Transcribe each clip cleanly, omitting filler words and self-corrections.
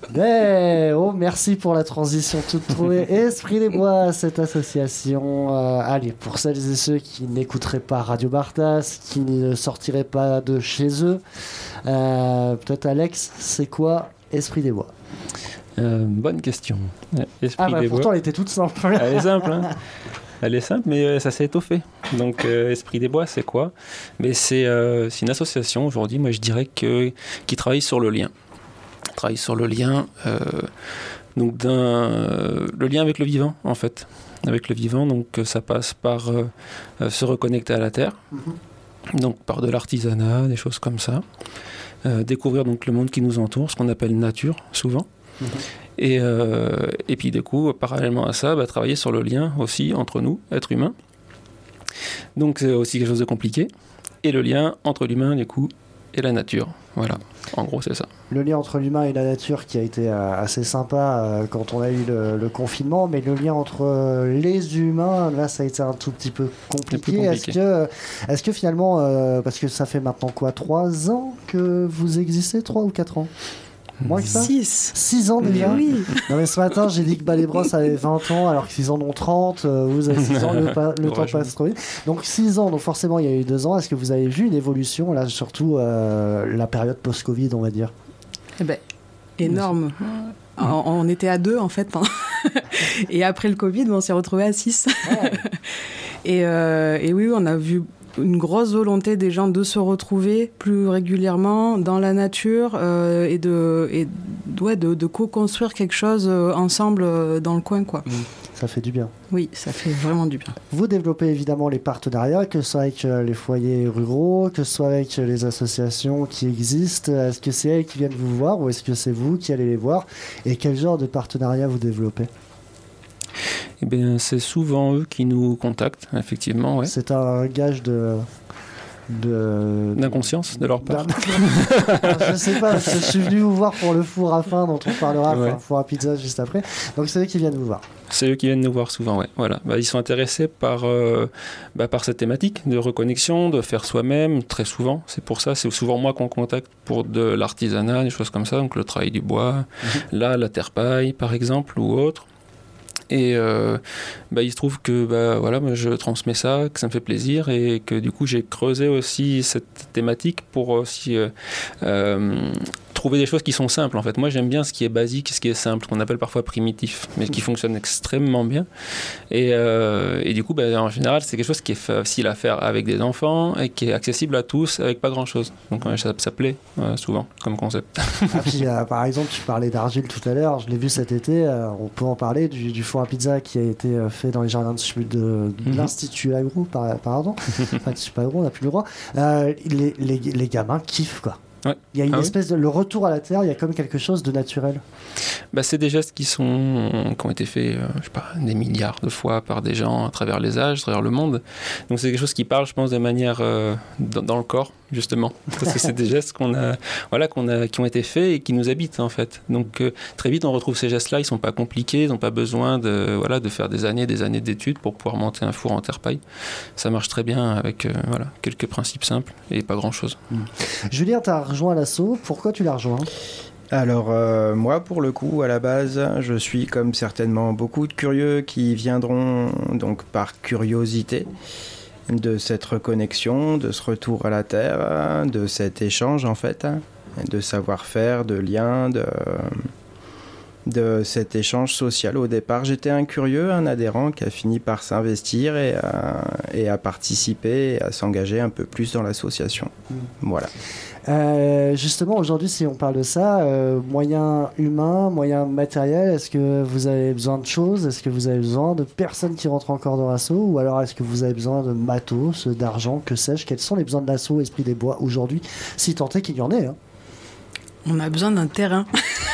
Merci pour la transition toute trouvée. Esprit des Bois, cette association. Allez, pour celles et ceux qui n'écouteraient pas Radio Bartas, qui ne sortiraient pas de chez eux, peut-être Alex, c'est quoi Esprit des Bois? Bonne question. Esprit des pourtant Bois. elle était toute simple. Elle est simple, hein. Elle est simple, mais ça s'est étoffé. Donc, Esprit des Bois, c'est quoi? Mais c'est une association aujourd'hui, moi je dirais, qui travaille sur le lien. Travaille sur le lien, le lien avec le vivant, en fait. Avec le vivant, donc ça passe par se reconnecter à la terre, donc par de l'artisanat, des choses comme ça. Découvrir donc le monde qui nous entoure, ce qu'on appelle nature, souvent. Et puis du coup, parallèlement à ça, travailler sur le lien aussi entre nous, êtres humains. Donc c'est aussi quelque chose de compliqué. Et le lien entre l'humain, du coup, et la nature. Voilà, en gros c'est ça. Le lien entre l'humain et la nature qui a été assez sympa quand on a eu le confinement, mais le lien entre les humains, là ça a été un tout petit peu compliqué. Est-ce que finalement, parce que ça fait maintenant quoi, 3 ans que vous existez, 3 ou 4 ans? Moins que ça 6 ans déjà. Mais oui. Non mais ce matin j'ai dit que les Bros avaient 20 ans alors qu'ils en ont 30, vous avez 6 ans, le temps passe trop vite. Donc 6 ans, donc forcément il y a eu 2 ans. Est-ce que vous avez vu une évolution là, surtout la période post-Covid on va dire? Eh ben, énorme. On était à 2 en fait. Et après le Covid, on s'est retrouvés à 6. Ouais. Et oui, on a vu une grosse volonté des gens de se retrouver plus régulièrement dans la nature et de co-construire quelque chose ensemble dans le coin, quoi. Ça fait du bien. Oui, ça fait vraiment du bien. Vous développez évidemment les partenariats, que ce soit avec les foyers ruraux, que ce soit avec les associations qui existent. Est-ce que c'est elles qui viennent vous voir ou est-ce que c'est vous qui allez les voir? Et quel genre de partenariat vous développez? Eh bien, c'est souvent eux qui nous contactent, effectivement. Ouais. C'est un gage d'inconscience de leur part. Je sais pas, parce que je suis venu vous voir pour le four à pain dont on parlera, four à pizza juste après. Donc c'est eux qui viennent vous voir. C'est eux qui viennent nous voir souvent, ouais. Voilà. Ils sont intéressés par cette thématique de reconnexion, de faire soi-même, très souvent. C'est pour ça, c'est souvent moi qu'on contacte pour de l'artisanat, des choses comme ça, donc le travail du bois, là, la terre-paille, par exemple, ou autre. Et il se trouve que moi, je transmets ça, que ça me fait plaisir et que du coup j'ai creusé aussi cette thématique pour aussi trouver des choses qui sont simples en fait. Moi j'aime bien ce qui est basique, ce qui est simple, qu'on appelle parfois primitif, mais qui fonctionne extrêmement bien. Et du coup en général c'est quelque chose qui est facile à faire avec des enfants et qui est accessible à tous avec pas grand chose. Donc ça plaît souvent comme concept. Puis, par exemple tu parlais d'argile tout à l'heure, je l'ai vu cet été, on peut en parler du four à pizza qui a été fait dans les jardins de l'Institut Agro, pardon. Enfin, l'Institut Agro, on n'a plus le droit. Les gamins kiffent quoi. Ouais. Il y a une espèce de... Le retour à la terre, il y a comme quelque chose de naturel. C'est des gestes qui ont été faits, des milliards de fois par des gens à travers les âges, à travers le monde. Donc c'est quelque chose qui parle, je pense, de manière dans le corps, justement. Parce que c'est des gestes qui ont été faits et qui nous habitent, en fait. Donc très vite, on retrouve ces gestes-là, ils ne sont pas compliqués, ils n'ont pas besoin de faire des années d'études pour pouvoir monter un four en terre-paille. Ça marche très bien avec quelques principes simples et pas grand-chose. Julien, tu as rejoint l'asso. Pourquoi tu l'as rejoint ? Alors moi pour le coup à la base je suis comme certainement beaucoup de curieux qui viendront donc par curiosité de cette reconnexion, de ce retour à la terre, de cet échange en fait, de savoir-faire, de liens, de cet échange social. Au départ j'étais un curieux, un adhérent qui a fini par s'investir et à participer et à s'engager un peu plus dans l'association. Voilà. Justement, aujourd'hui, si on parle de ça, moyens humains, moyens matériels, est-ce que vous avez besoin de choses ? Est-ce que vous avez besoin de personnes qui rentrent encore dans l'asso ? Ou alors est-ce que vous avez besoin de matos, d'argent, que sais-je ? Quels sont les besoins de l'asso Esprit des Bois aujourd'hui, si tant est qu'il y en ait On a besoin d'un terrain.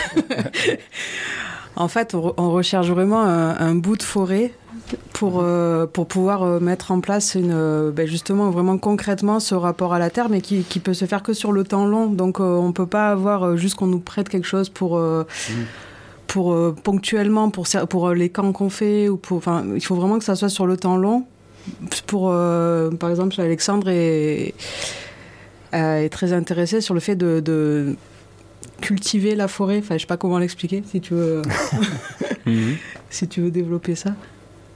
En fait, on recherche vraiment un bout de forêt pour pouvoir mettre en place justement vraiment concrètement ce rapport à la terre, mais qui peut se faire que sur le temps long. Donc on ne peut pas avoir juste qu'on nous prête quelque chose pour ponctuellement pour les camps qu'on fait il faut vraiment que ça soit sur le temps long. Par exemple, Alexandre est très intéressé sur le fait de cultiver la forêt. Enfin, je sais pas comment l'expliquer, si tu veux, si tu veux développer ça. Maintenant ?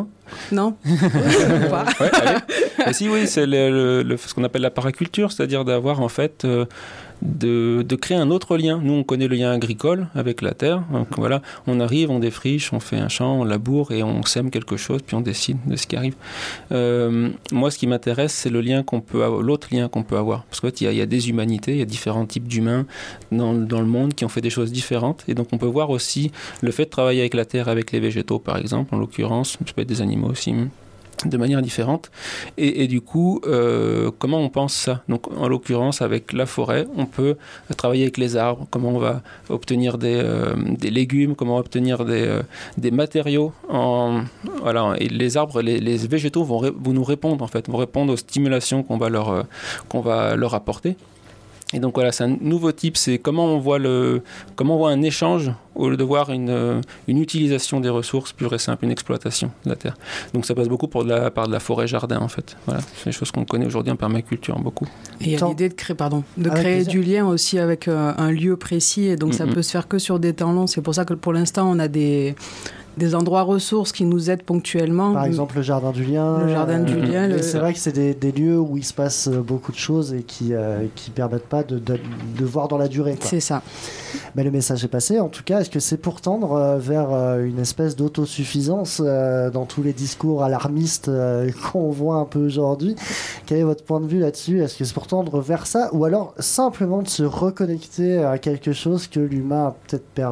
Non. Pas. Ouais, allez. Si, oui, c'est ce qu'on appelle la paraculture, c'est-à-dire d'avoir en fait de créer un autre lien. Nous, on connaît le lien agricole avec la terre. Donc voilà, on arrive, on défriche, on fait un champ, on laboure et on sème quelque chose, puis on décide de ce qui arrive. Moi, ce qui m'intéresse, c'est l'autre lien qu'on peut avoir. Parce qu'en fait, il y a des humanités, il y a différents types d'humains dans le monde qui ont fait des choses différentes. Et donc, on peut voir aussi le fait de travailler avec la terre, avec les végétaux, par exemple, en l'occurrence, ça peut être des animaux aussi, de manière différente. Et du coup, comment on pense ça ? Donc, en l'occurrence, avec la forêt, on peut travailler avec les arbres, comment on va obtenir des légumes, comment obtenir des matériaux. Voilà. Et les arbres, les végétaux vont nous répondre, en fait, vont répondre aux stimulations qu'on va leur apporter. Et donc voilà, c'est un nouveau type, c'est comment on voit un échange au lieu de voir une utilisation des ressources pure et simple, une exploitation de la terre. Donc ça passe beaucoup par de la forêt-jardin en fait. Voilà, c'est des choses qu'on connaît aujourd'hui en permaculture beaucoup. Et il y a l'idée de créer du lien aussi avec un lieu précis, et donc ça peut se faire que sur des temps longs. C'est pour ça que pour l'instant on a des endroits ressources qui nous aident ponctuellement. Par exemple, le Jardin du Lien. Le Jardin du Lien. C'est vrai que c'est des lieux où il se passe beaucoup de choses et qui permettent pas de voir dans la durée, quoi. C'est ça. Mais le message est passé. En tout cas, est-ce que c'est pour tendre vers une espèce d'autosuffisance dans tous les discours alarmistes qu'on voit un peu aujourd'hui ? Quel est votre point de vue là-dessus ? Est-ce que c'est pour tendre vers ça, ou alors simplement de se reconnecter à quelque chose que l'humain a peut-être perdu ?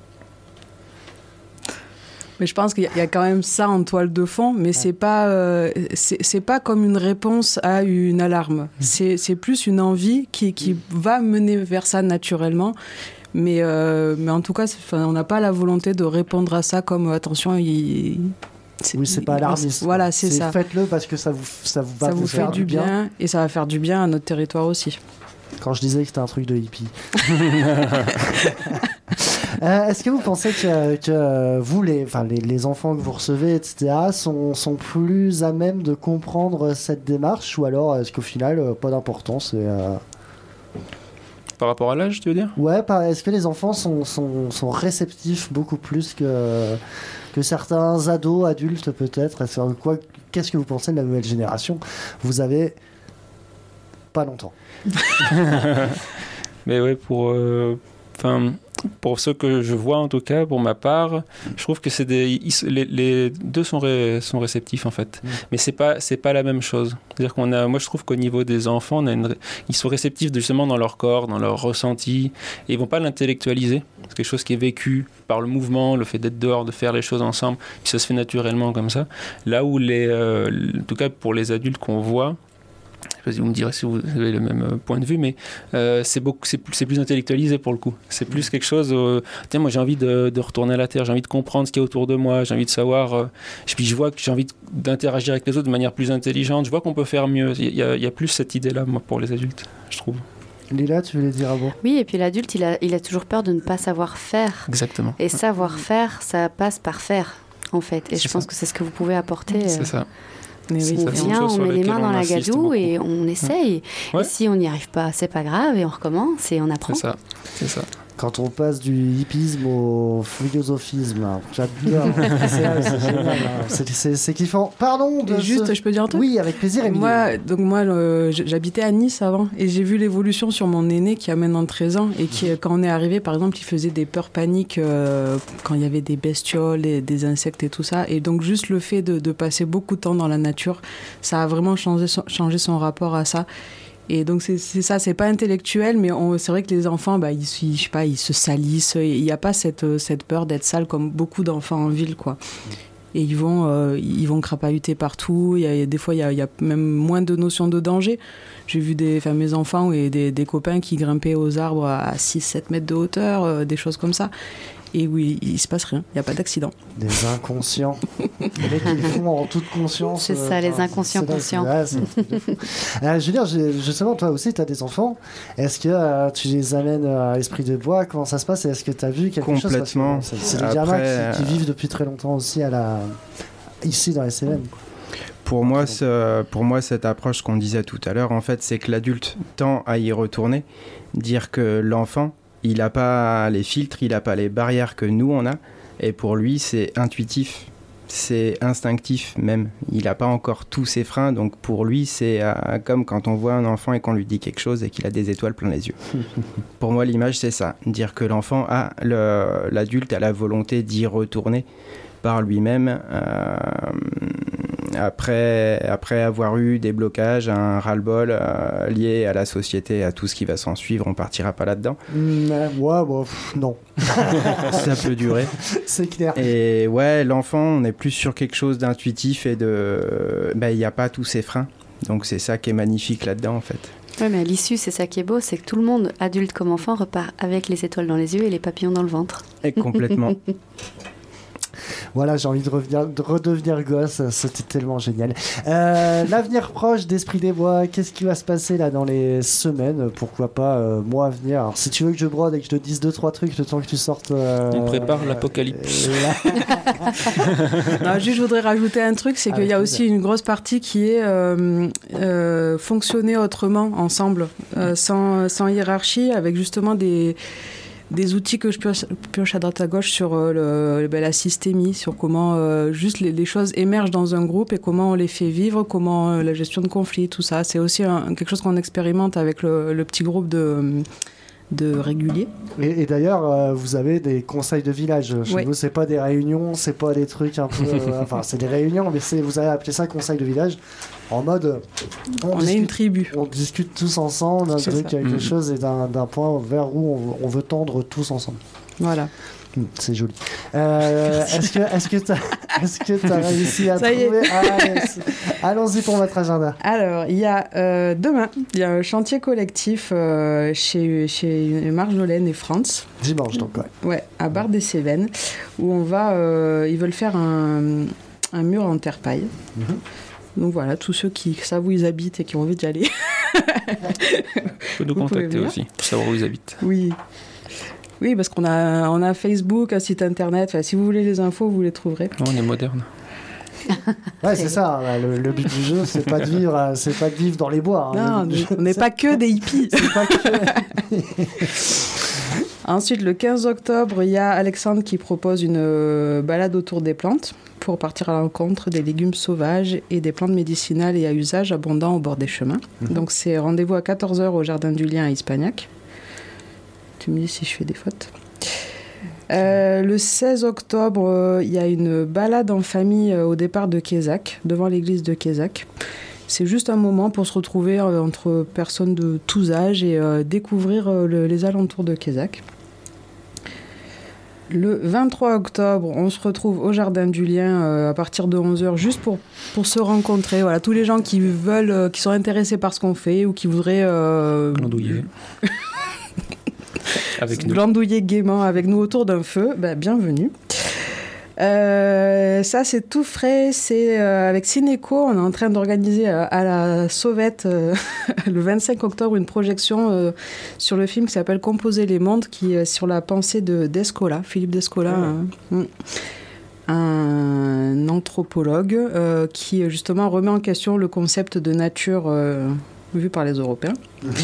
Mais je pense qu'il y a quand même ça en toile de fond, mais c'est pas comme une réponse à une alarme. C'est plus une envie qui va mener vers ça naturellement. Mais en tout cas, on n'a pas la volonté de répondre à ça comme attention. Oui, c'est pas alarmiste. Voilà, c'est ça. Faites-le parce que ça vous fait du bien, et ça va faire du bien à notre territoire aussi. Quand je disais que c'était un truc de hippie. Est-ce que vous pensez que vous, les enfants que vous recevez, etc., sont plus à même de comprendre cette démarche, ou alors est-ce qu'au final, pas d'importance Par rapport à l'âge, tu veux dire ? Ouais, est-ce que les enfants sont réceptifs beaucoup plus que certains ados, adultes peut-être ? Qu'est-ce que vous pensez de la nouvelle génération ? Vous avez pas longtemps. Mais ouais, pour ceux que je vois en tout cas, pour ma part, je trouve que les deux sont réceptifs en fait. Mais c'est pas la même chose. C'est-à-dire moi je trouve qu'au niveau des enfants, ils sont réceptifs justement dans leur corps, dans leur ressenti, et ils vont pas l'intellectualiser. C'est quelque chose qui est vécu par le mouvement, le fait d'être dehors, de faire les choses ensemble, puis ça se fait naturellement comme ça. Là où en tout cas pour les adultes qu'on voit, vous me direz si vous avez le même point de vue, mais c'est plus intellectualisé pour le coup. C'est plus quelque chose... tiens, moi j'ai envie de retourner à la terre, j'ai envie de comprendre ce qu'il y a autour de moi, j'ai envie de savoir... puis je vois que j'ai envie d'interagir avec les autres de manière plus intelligente, je vois qu'on peut faire mieux. Il y a plus cette idée-là, moi, pour les adultes, je trouve. Lila, tu voulais dire avant ? Oui, et puis l'adulte, il a toujours peur de ne pas savoir faire. Exactement. Et savoir faire, ça passe par faire, en fait. Et je pense que c'est ce que vous pouvez apporter. C'est ça. Mais oui, on vient, on met les mains dans la gadoue et on essaye. Ouais. Et si on n'y arrive pas, c'est pas grave, et on recommence et on apprend. C'est ça. Quand on passe du hippisme au philosophisme, j'adore. C'est génial. C'est kiffant. Pardon. Je peux dire un truc ? Oui, avec plaisir. Moi, j'habitais à Nice avant, et j'ai vu l'évolution sur mon aîné qui a maintenant 13 ans, et qui, quand on est arrivé, par exemple, il faisait des peurs paniques quand il y avait des bestioles, et des insectes et tout ça. Et donc juste le fait de passer beaucoup de temps dans la nature, ça a vraiment changé son rapport à ça. Et donc c'est ça, c'est pas intellectuel, mais c'est vrai que les enfants, ils se salissent. Il n'y a pas cette peur d'être sale comme beaucoup d'enfants en ville, quoi. Et ils vont crapahuter partout. Des fois, il y a même moins de notion de danger. J'ai vu mes enfants et des copains qui grimpaient aux arbres à 6-7 mètres de hauteur, des choses comme ça. Et oui, il se passe rien, il n'y a pas d'accident. Des inconscients. Les mecs qui font en toute conscience. C'est ça, les inconscients conscients. Je veux dire, justement, toi aussi, tu as des enfants. Est-ce que tu les amènes à Esprit de Bois ? Comment ça se passe ? Et est-ce que tu as vu quelque chose ? Complètement. C'est des gamins qui vivent depuis très longtemps aussi ici dans les Cévennes. Pour moi, cette approche qu'on disait tout à l'heure, en fait, c'est que l'adulte tend à y retourner, dire que l'enfant, il n'a pas les filtres, il n'a pas les barrières que nous, on a, et pour lui, c'est intuitif, c'est instinctif même. Il n'a pas encore tous ses freins, donc pour lui, c'est comme quand on voit un enfant et qu'on lui dit quelque chose et qu'il a des étoiles plein les yeux. Pour moi, l'image, c'est ça, dire que l'enfant l'adulte a la volonté d'y retourner par lui-même après avoir eu des blocages, un ras-le-bol lié à la société, à tout ce qui va s'en suivre. On partira pas là-dedans. Non. Ça peut durer. C'est clair. Et ouais, l'enfant, on est plus sur quelque chose d'intuitif et il n'y a pas tous ces freins. Donc c'est ça qui est magnifique là-dedans en fait. Oui, mais à l'issue, c'est ça qui est beau, c'est que tout le monde, adulte comme enfant, repart avec les étoiles dans les yeux et les papillons dans le ventre. Et complètement. Voilà, j'ai envie de redevenir gosse, c'était tellement génial. L'avenir proche d'Esprit des Bois, qu'est-ce qui va se passer là dans les semaines, pourquoi pas mois à venir. Alors si tu veux que je brode et que je te dise 2-3 trucs le temps que tu sortes... On prépare l'apocalypse. Non, juste je voudrais rajouter un truc, c'est qu'il y a aussi une grosse partie qui est fonctionner autrement, ensemble, sans hiérarchie, avec justement des outils que je pioche à droite à gauche sur la systémie, sur comment juste les choses émergent dans un groupe et comment on les fait vivre, comment la gestion de conflits, tout ça. C'est aussi quelque chose qu'on expérimente avec le petit groupe de réguliers. Et d'ailleurs, vous avez des conseils de village. Chez vous, c'est pas des réunions, c'est pas des trucs un peu... enfin, c'est des réunions, mais vous avez appelé ça conseil de village. En mode... On est une tribu. On discute tous ensemble d'un truc, quelque chose et d'un point vers où on veut tendre tous ensemble. Voilà. C'est joli. Est-ce que tu as réussi à trouver... Allons-y pour votre agenda. Alors, il y a demain, il y a un chantier collectif chez Marjolaine et Franz. Dimanche, donc, ouais. Ouais, à Bar-des-Cévennes, où on va... ils veulent faire un mur en terre-paille. Donc voilà, tous ceux qui savent où ils habitent et qui ont envie d'y aller. Faut nous contacter aussi, pour savoir où ils habitent. Oui, parce qu'on a Facebook, un site internet. Enfin, si vous voulez les infos, vous les trouverez. On est moderne. Ouais, c'est ça. Le but du jeu, c'est pas de vivre dans les bois. Non, on n'est pas que des hippies. C'est pas que... Ensuite, le 15 octobre, il y a Alexandre qui propose une balade autour des plantes pour partir à l'encontre des légumes sauvages et des plantes médicinales et à usage abondants au bord des chemins. Donc, c'est rendez-vous à 14h au Jardin du Lien à Ispagnac. Tu me dis si je fais des fautes. Le 16 octobre, il y a une balade en famille au départ de Quézac, devant l'église de Quézac. C'est juste un moment pour se retrouver entre personnes de tous âges et découvrir les alentours de Quézac. Le 23 octobre, on se retrouve au Jardin du Lien à partir de 11h, juste pour se rencontrer. Voilà, tous les gens qui qui sont intéressés par ce qu'on fait ou qui voudraient... Glandouiller. Glandouiller gaiement avec nous autour d'un feu, bienvenue. Ça, c'est tout frais. C'est avec Cinéco, on est en train d'organiser à la Sauvette le 25 octobre une projection sur le film qui s'appelle Composer les mondes, qui est sur la pensée de Descola, Philippe Descola, un anthropologue qui justement remet en question le concept de nature vu par les Européens.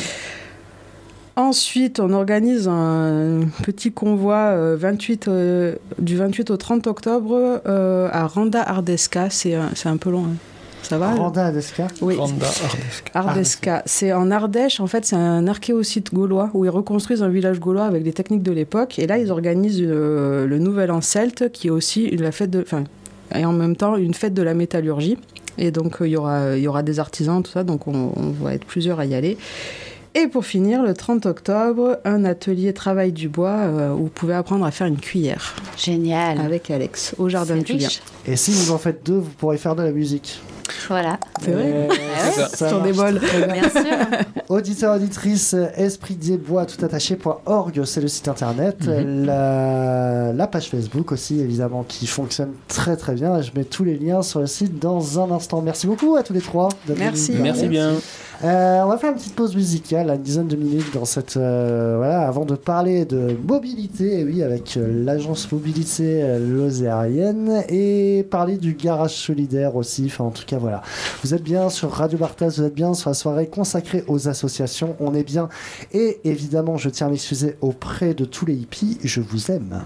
Ensuite, on organise un petit convoi du 28 au 30 octobre à Randa Ardesca. C'est un peu long. Hein. Ça va Randa Ardesca. Oui. Randa Ardesca. C'est en Ardèche. En fait, c'est un archéosite gaulois où ils reconstruisent un village gaulois avec des techniques de l'époque. Et là, ils organisent le Nouvel An celte, qui est aussi la fête et en même temps une fête de la métallurgie. Et donc, il y aura des artisans, tout ça. Donc, on va être plusieurs à y aller. Et pour finir, le 30 octobre, un atelier travail du bois où vous pouvez apprendre à faire une cuillère. Génial. Avec Alex, au Jardin du Lien. Et si vous en faites 2, vous pourrez faire de la musique. Voilà. C'est vrai. Ça sur des bols. Bien sûr. Auditeur, auditrice, espritdesbois toutattaché.org, c'est le site internet. La page Facebook aussi, évidemment, qui fonctionne très très bien. Je mets tous les liens sur le site dans un instant. Merci beaucoup à tous les trois. Merci. Merci bien. On va faire une petite pause musicale, une dizaine de minutes dans cette avant de parler de mobilité, oui, avec l'agence mobilité lozérienne, et parler du garage solidaire aussi. Enfin, en tout cas, voilà. Vous êtes bien sur Radio Barthès, vous êtes bien sur la soirée consacrée aux associations. On est bien. Et évidemment, je tiens à m'excuser auprès de tous les hippies. Je vous aime.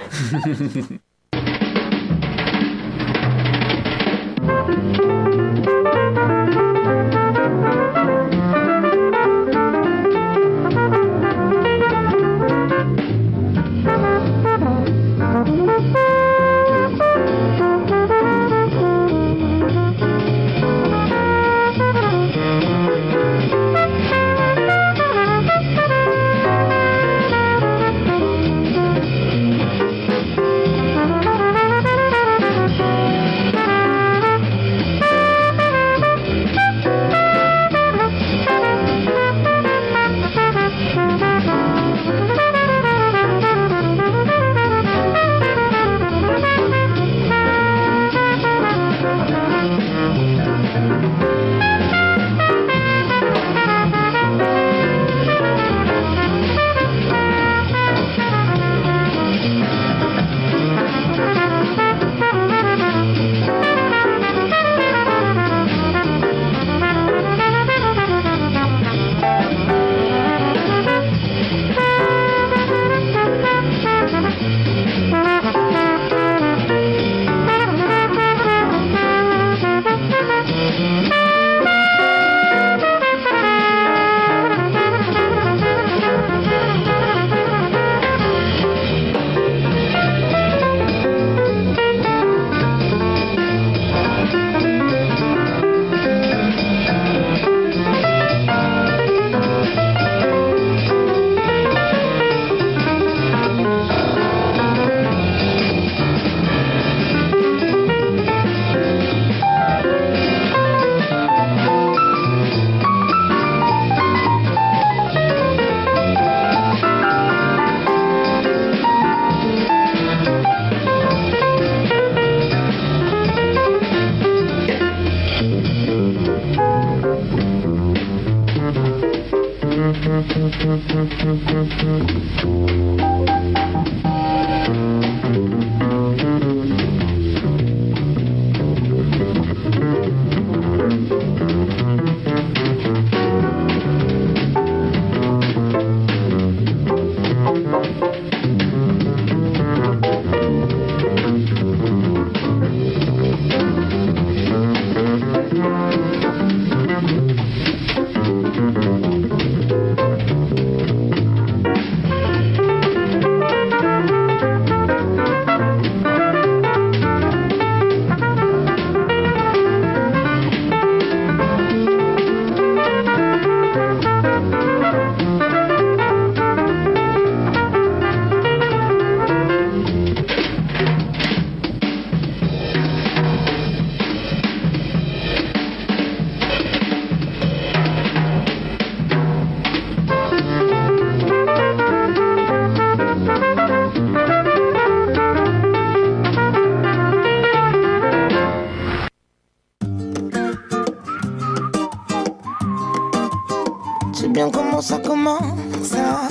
Ça commence à...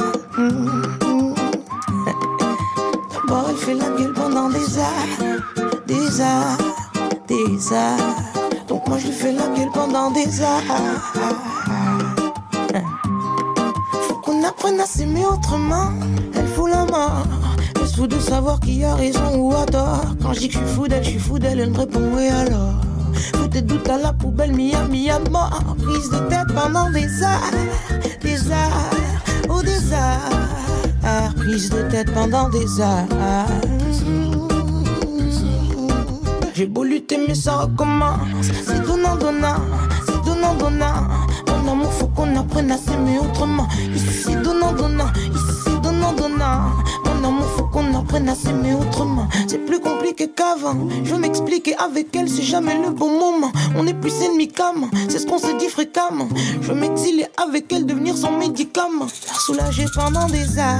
D'abord elle fait la gueule pendant des heures. Donc moi je lui fais la gueule pendant des heures. Faut qu'on apprenne à s'aimer autrement. Elle fout la mort. Elle se fout de savoir qui a raison ou a tort. Quand je dis que je suis fou d'elle, elle me répond oui alors. Faut tes doutes à la poubelle, Miami à mort. Prise de tête pendant des heures, oh des heures, prise de tête pendant des heures. J'ai beau lutter mais ça recommence. C'est donnant. Mon amour faut qu'on apprenne à s'aimer autrement. Ici c'est donnant. Mon amour faut qu'on apprenne à s'aimer autrement. C'est plus compliqué qu'avant. Je veux m'expliquer avec elle, c'est jamais le bon moment. On est plus ennemis qu'amants, c'est ce qu'on se dit fréquemment. Je veux m'exiler avec elle, devenir son médicament. La soulager pendant des heures.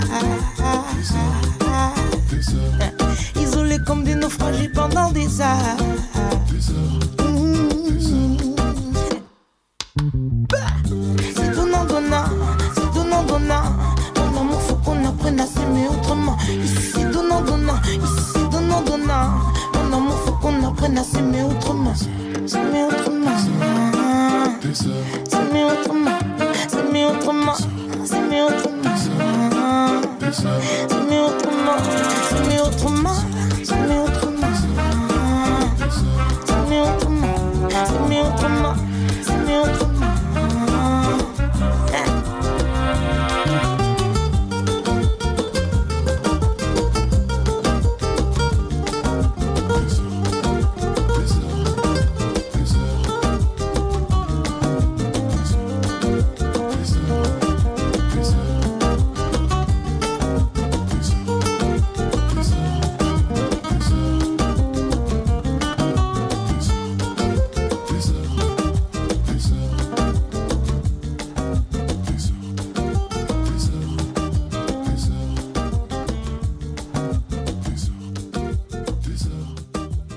Isolés comme des naufragés pendant des heures. à s'aimer autrement. S'aimer autrement. S'aimer autrement. S'aimer autrement.